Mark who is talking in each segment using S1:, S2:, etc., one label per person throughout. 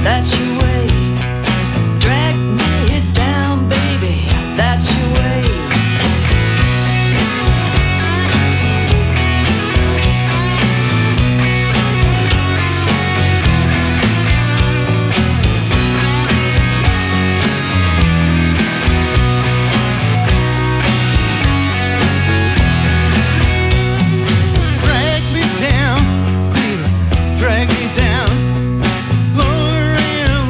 S1: that's your way. Drag me down, baby, that's your way.
S2: Drag me down, lower and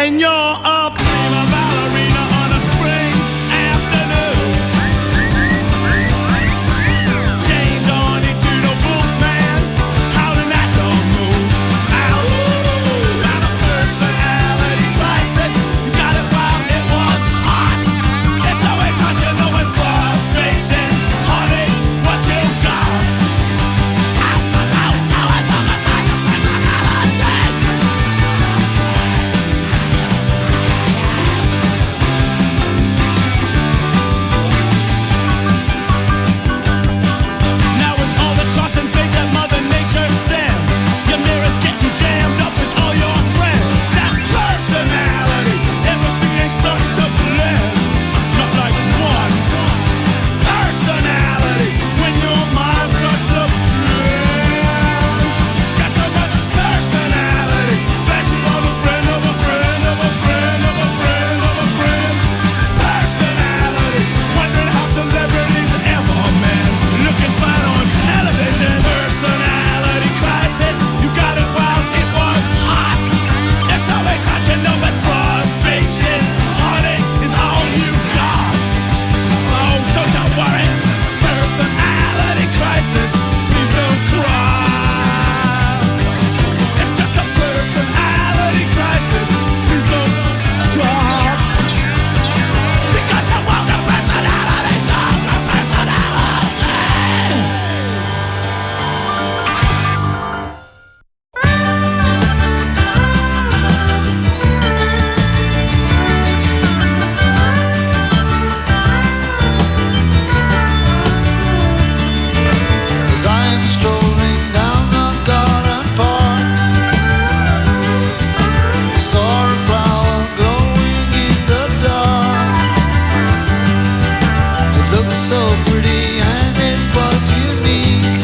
S2: when you're a prima ballerina on a spring afternoon. Change on into the Wolfman, howling at the moon. Ow, got a personality crisis. You got it while it was hot. It's always hot, you know it's frustration. Honey, what you got? Now with all the toss and fake that Mother Nature sends, your mirror's getting jammed up with all your friends. That personality, everything ain't starting to blend. Not like one personality when your mind starts to blend. Got too much personality, flashing on a friend of a friend of a friend of a friend of a friend. Personality, wondering how celebrities ever met. Looking fine on television. Personality crisis, you got it while it was hot. It's always hot, you know, but frustration, honey, is all you got. Oh, don't you worry. Personality crisis, please don't cry. It's just a personality crisis, please don't stop. Because you want a personality, not a personality.
S3: As I'm strolling down the garden path, I saw a flower glowing in the dark. It looked so pretty and it was unique.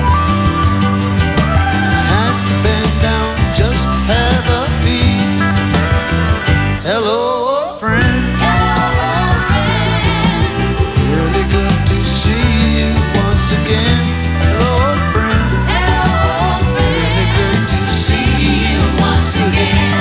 S3: I had to bend down just to have a peek. Hello, friend. Really good to see you once again. Hello, friend. Really good to see you once again.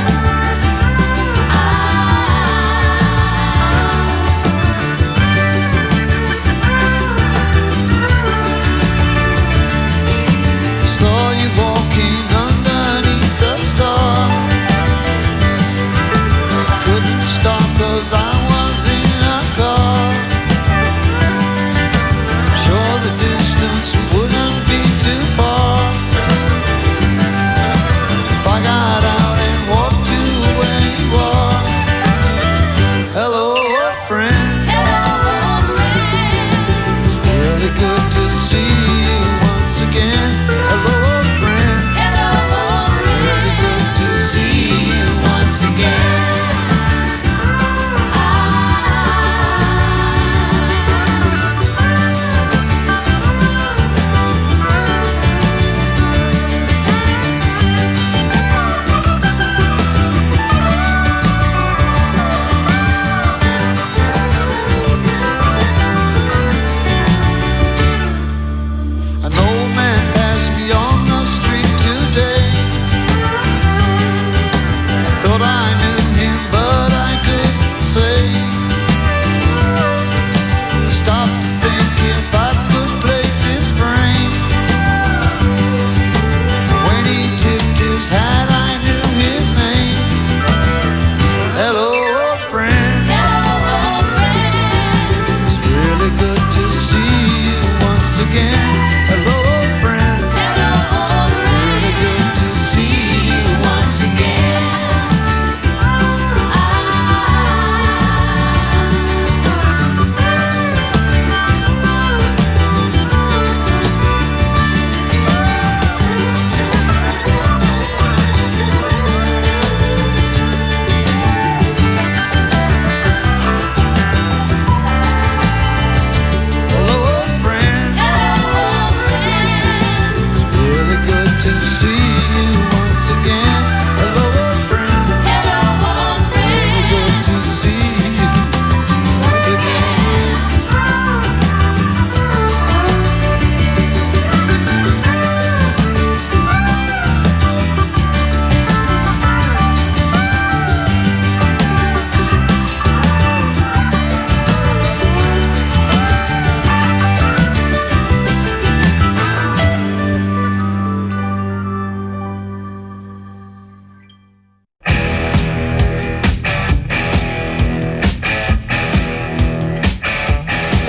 S3: I saw you walking underneath the stars. I couldn't stop 'cause I was in a car. I'm sure the distance wouldn't be too far if I got out and walked to where you are. Hello, friend. It's really good to see you once again. Hello, friend. Really good to see you once again. An old man passed me on the street today. I thought I knew him, but I couldn't say. I stopped to think if I could place his frame. When he tipped his hat, I knew his name. Hello, friend. It's really good to see you once again. Hello, friend. Really good to see you once again.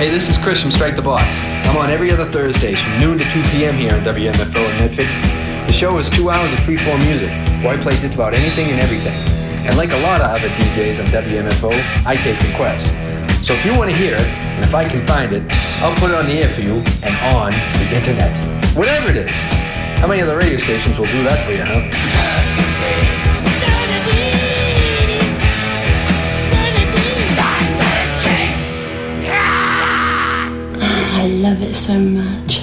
S4: Hey, this is Chris from Strike the Box. I'm on every other Thursdays from noon to 2 p.m. here on WMFO in Medford. The show is 2 hours of free-form music, where I play just about anything and everything. And like a lot of other DJs on WMFO, I take requests. So if you want to hear it, and if I can find it, I'll put it on the air for you and on the internet. Whatever it is. How many other radio stations will do that for you, huh?
S5: I love it so much.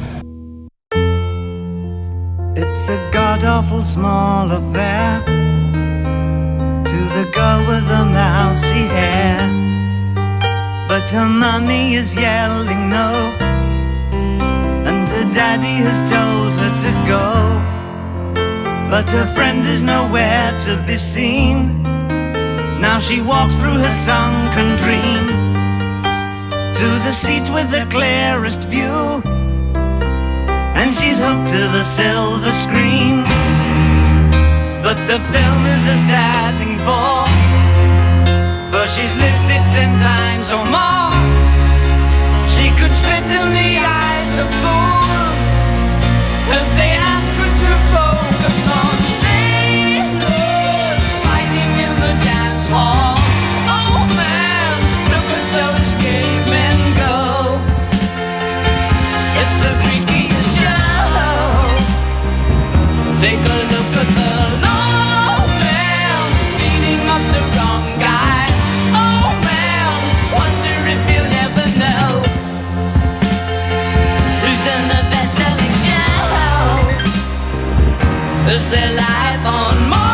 S3: It's a god-awful small affair to the girl with the mousy hair, but her mummy is yelling no, and her daddy has told her to go, but her friend is nowhere to be seen. Now she walks through her sunken dream to the seat with the clearest view, and she's hooked to the silver screen. But the film is a sad thing for she's lived it 10 times or more. She could spit in the eyes of fools if they ask her to focus on sailors fighting in the dance hall. Oh man, look at those cavemen go. It's the freakiest show. Take a look at the low man beating up the wrong guy. Oh man, wonder if you'll ever know who's in the best-selling show. Is their life on Mars?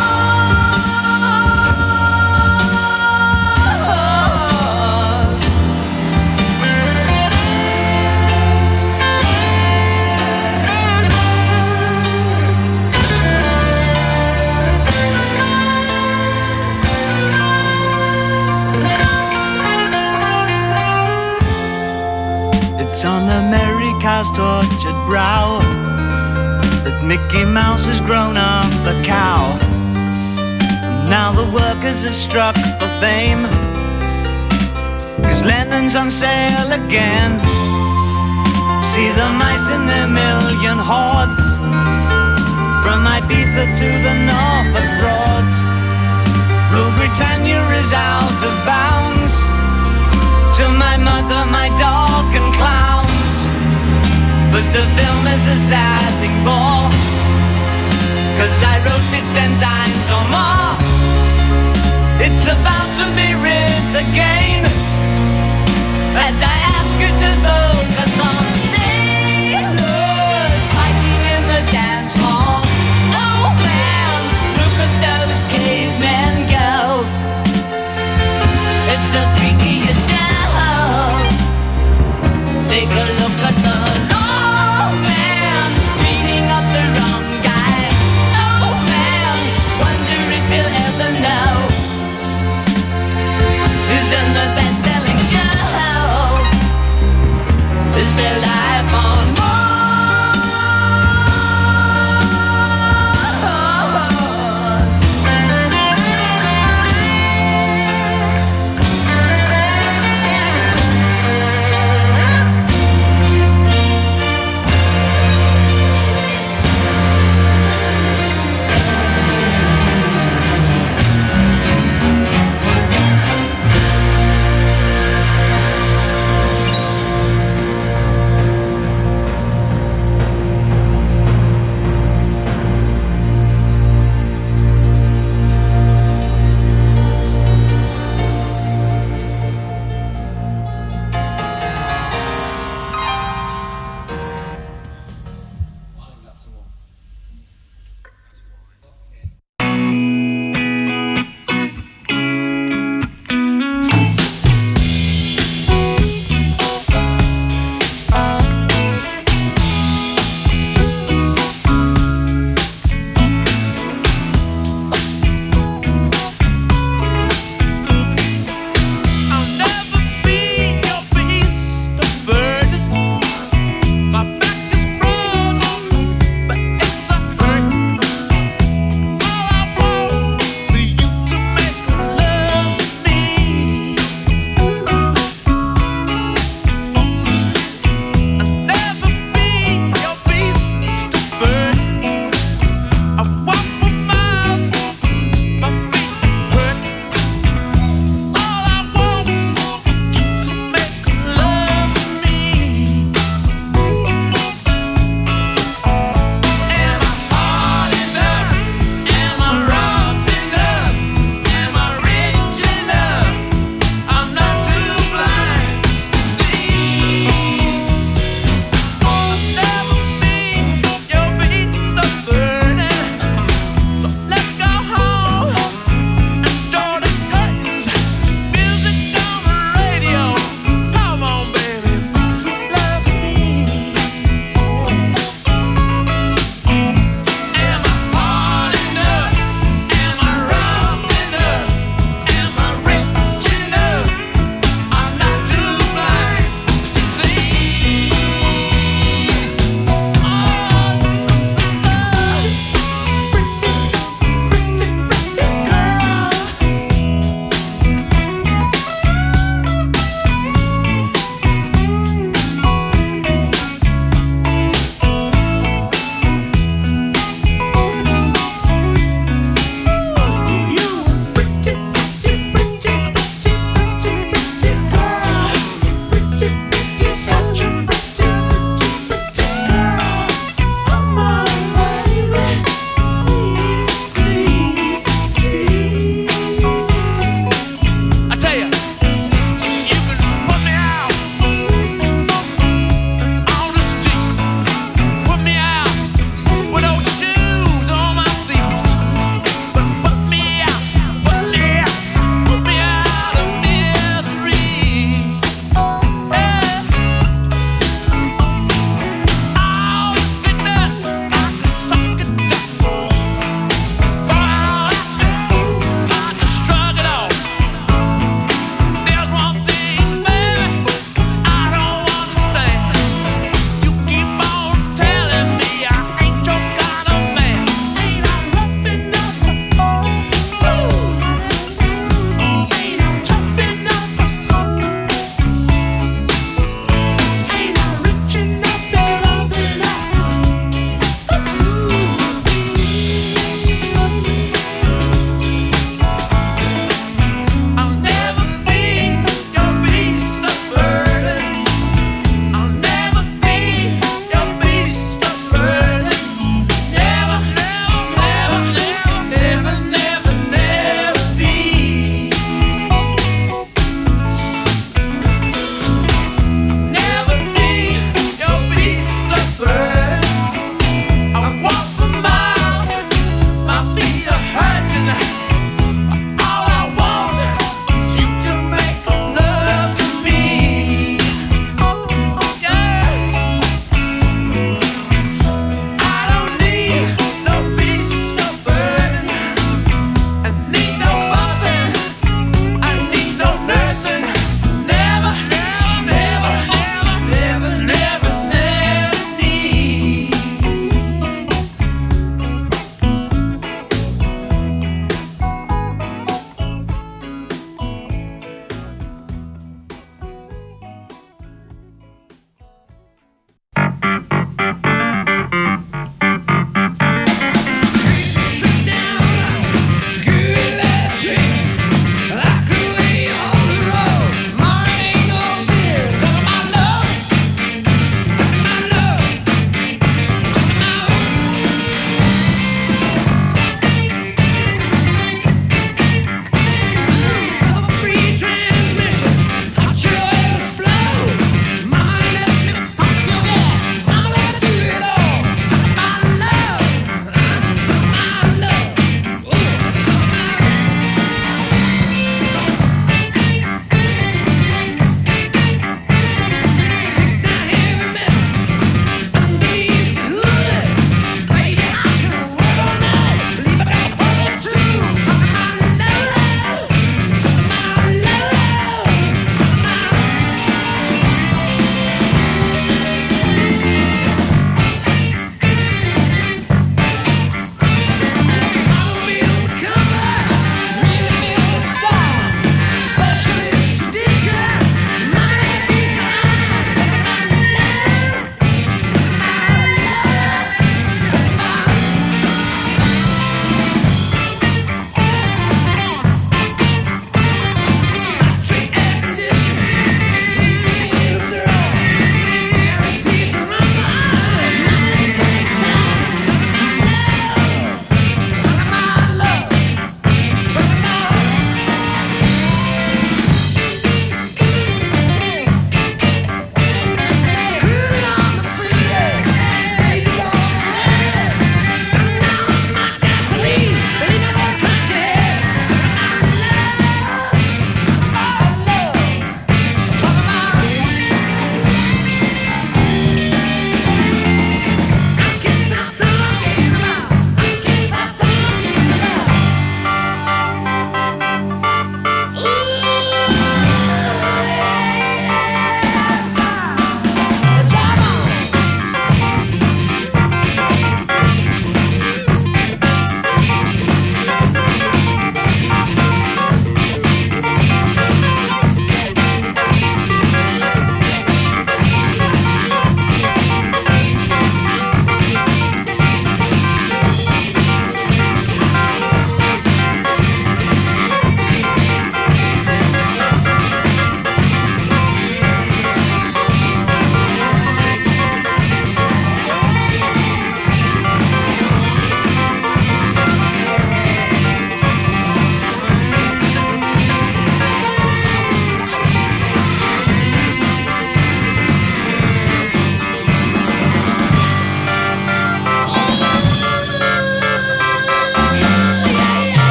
S3: It's on America's tortured brow that Mickey Mouse has grown up a cow. And now the workers have struck for fame, 'cause Lennon's on sale again. See the mice in their million hordes, from Ibiza to the Norfolk Broads. Rule Britannia is out of bounds, to my mother, my dog and clowns. But the film is a sad thing for, 'cause I wrote it 10 times or more. It's about to be writ again, as I ask you to focus on sailors fighting in the dance hall. Oh man, look at those cavemen go. It's the freakiest show. Take a look at the low man beating up the wrong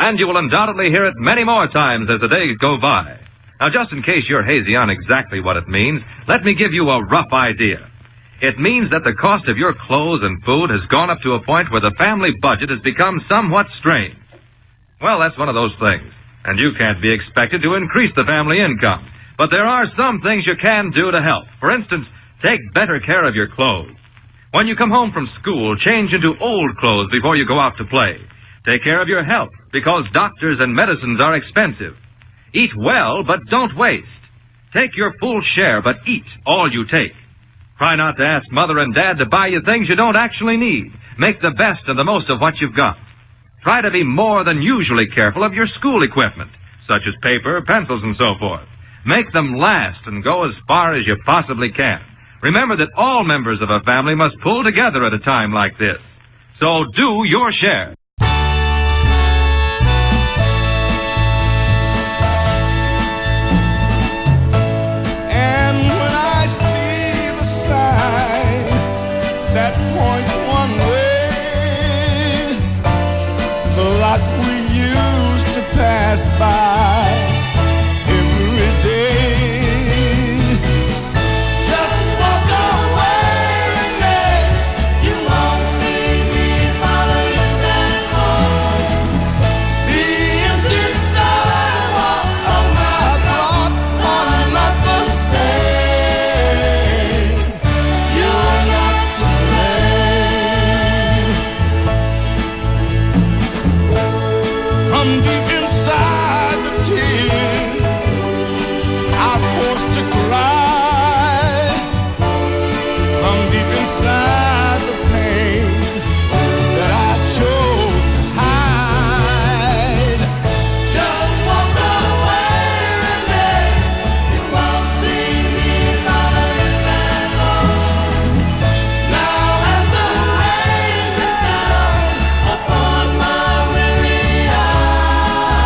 S6: And you will undoubtedly hear it many more times as the days go by. Now, just in case you're hazy on exactly what it means, let me give you a rough idea. It means that the cost of your clothes and food has gone up to a point where the family budget has become somewhat strained. Well, that's one of those things. And you can't be expected to increase the family income. But there are some things you can do to help. For instance, take better care of your clothes. When you come home from school, change into old clothes before you go out to play. Take care of your health, because doctors and medicines are expensive. Eat well, but don't waste. Take your full share, but eat all you take. Try not to ask Mother and Dad to buy you things you don't actually need. Make the best and the most of what you've got. Try to be more than usually careful of your school equipment, such as paper, pencils, and so forth. Make them last and go as far as you possibly can. Remember that all members of a family must pull together at a time like this. So do your share.
S2: And when I see the sign that points one way, the lot we used to pass by every day, just walk away, Renee. You won't see me follow you back home. The empty sidewalks on my block are not the same. You're not to blame. From deep inside the tears I'm forced to cry, from deep inside the pain that I chose to hide. Just walk away, Renee. You won't see me follow you back home. Now as the rain beats down upon my weary eyes,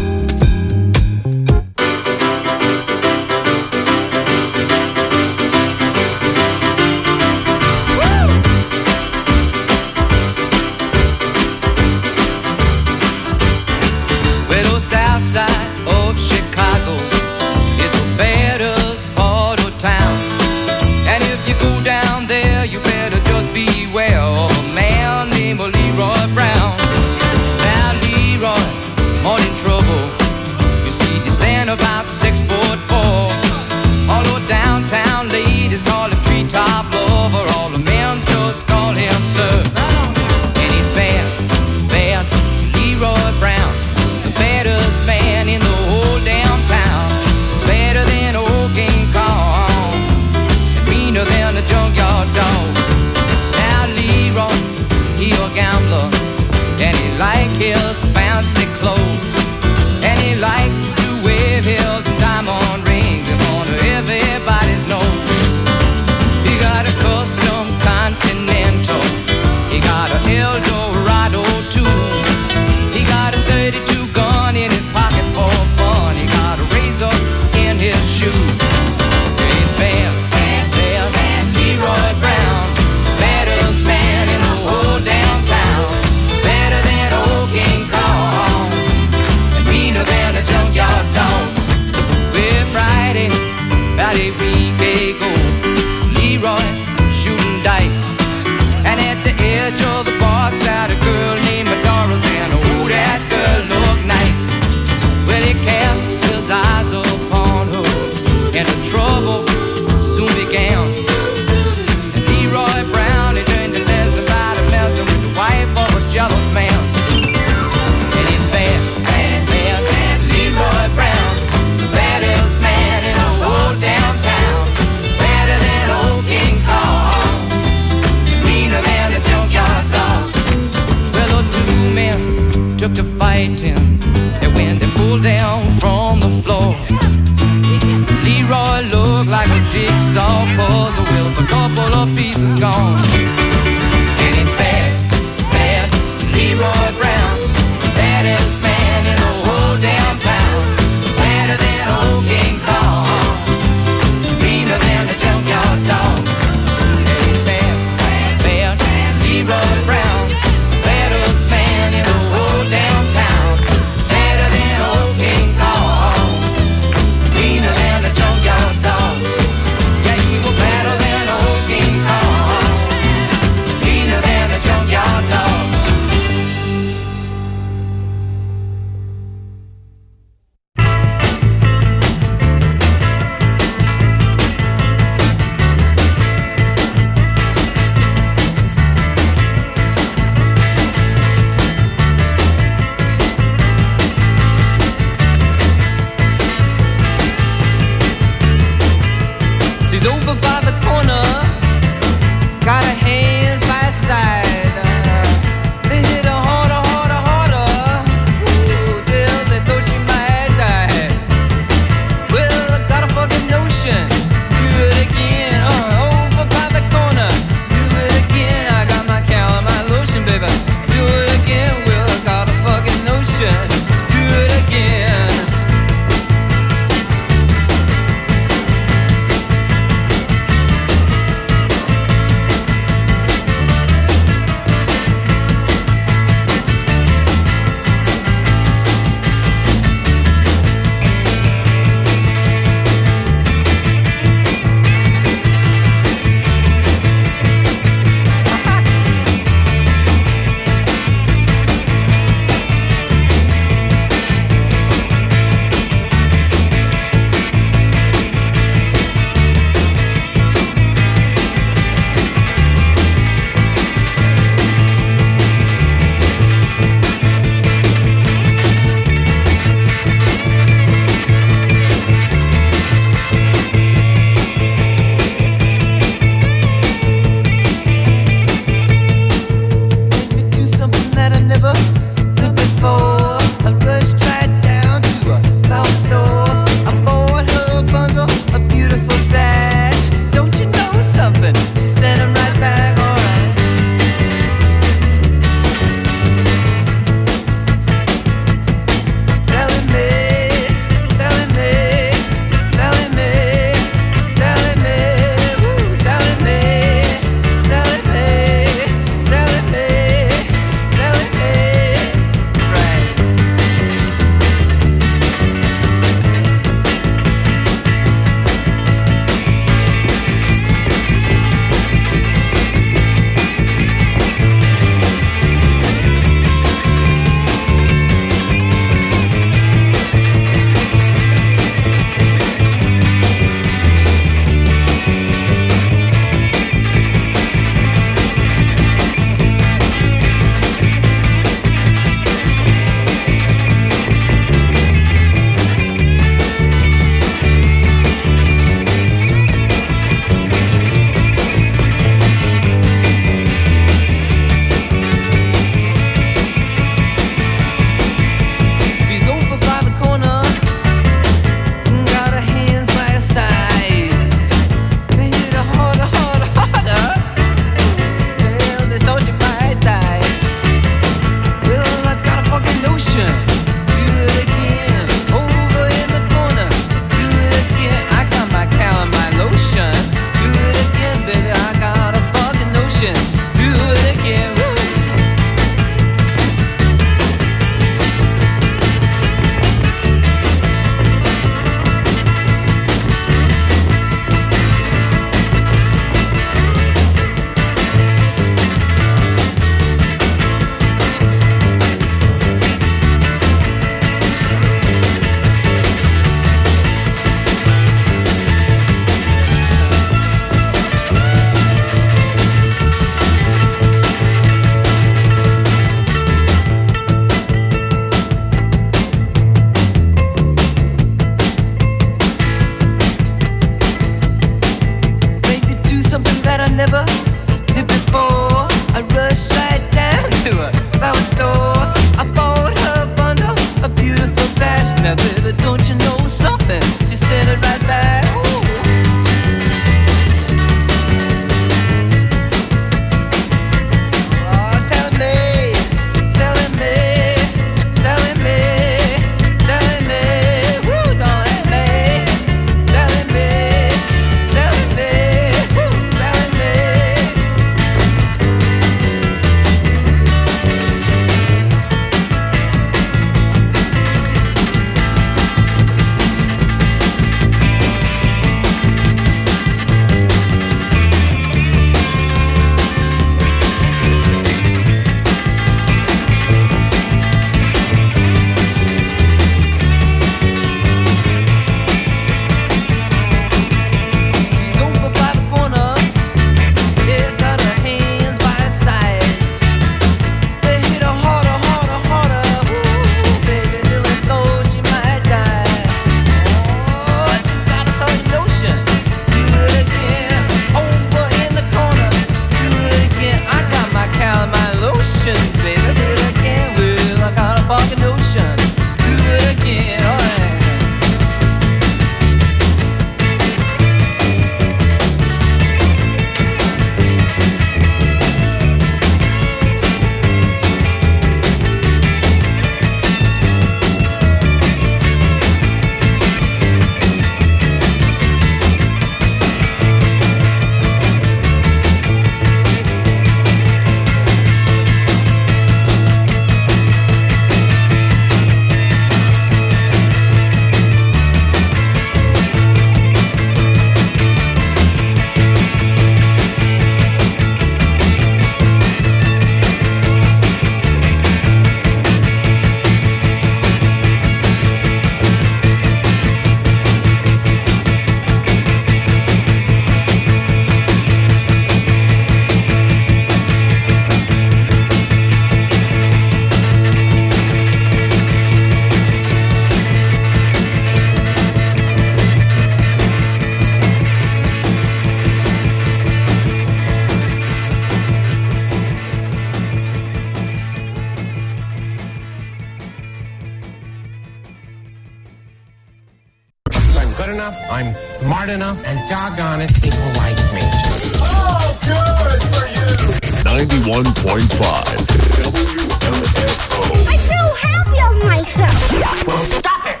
S7: good enough, I'm smart enough, and doggone it, people like me.
S2: Oh, good for you.
S8: 91.5 WMFO.
S9: I feel happy of myself.
S2: Well, stop it.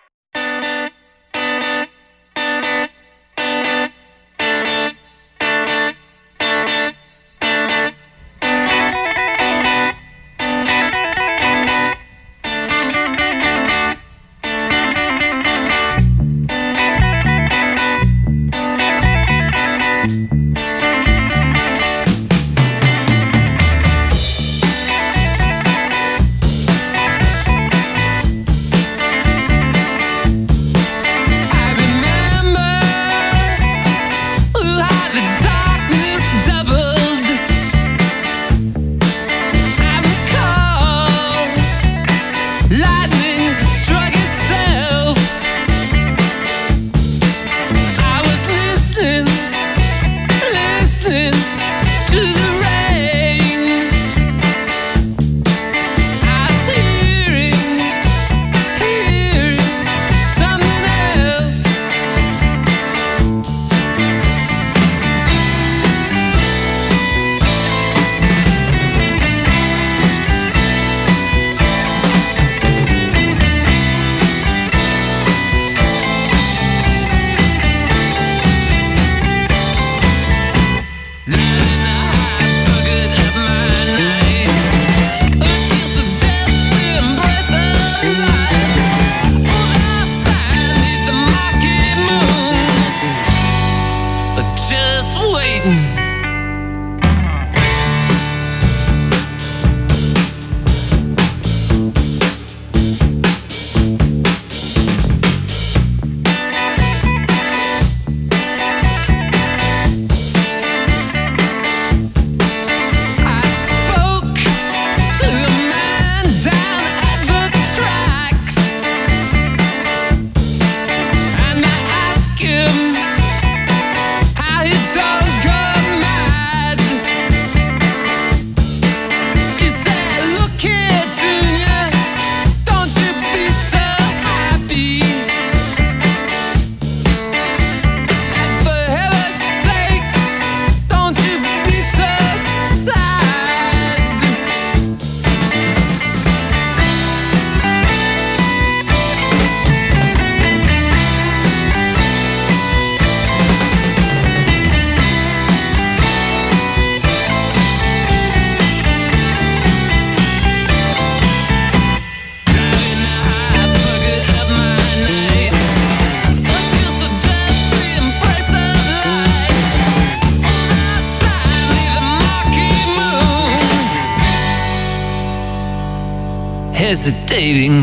S1: Hesitating.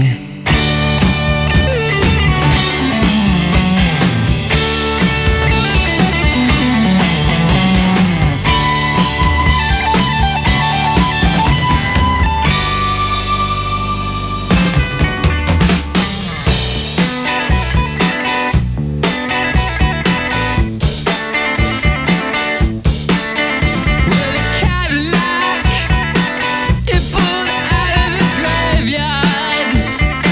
S1: Cadillac, it pulled out of the graveyard.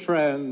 S2: friend.